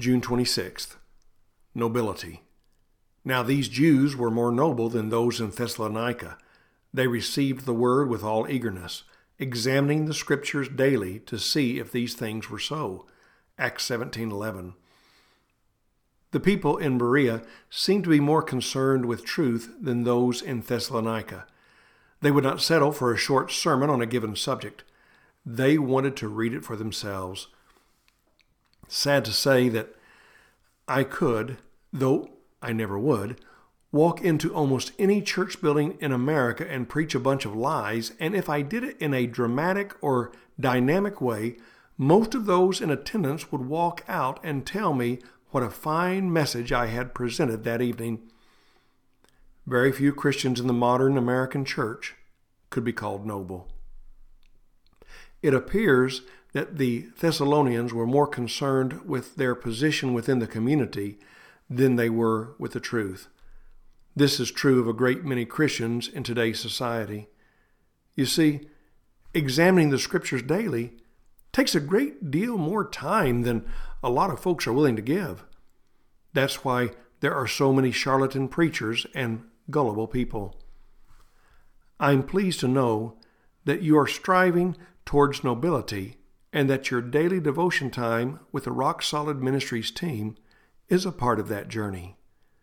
June 26th. Nobility. Now these Jews were more noble than those in Thessalonica. They received the word with all eagerness, examining the Scriptures daily to see if these things were so. Acts 17:11. The people in Berea seemed to be more concerned with truth than those in Thessalonica. They would not settle for a short sermon on a given subject. They wanted to read it for themselves. Sad to say that I could, though I never would, walk into almost any church building in America and preach a bunch of lies, and if I did it in a dramatic or dynamic way, most of those in attendance would walk out and tell me what a fine message I had presented that evening. Very few Christians in the modern American church could be called noble. It appears that the Thessalonians were more concerned with their position within the community than they were with the truth. This is true of a great many Christians in today's society. You see, examining the Scriptures daily takes a great deal more time than a lot of folks are willing to give. That's why there are so many charlatan preachers and gullible people. I'm pleased to know that you are striving towards nobility and that your daily devotion time with the Rock Solid Ministries team is a part of that journey.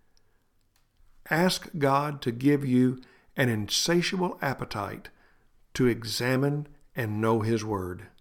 Ask God to give you an insatiable appetite to examine and know His Word.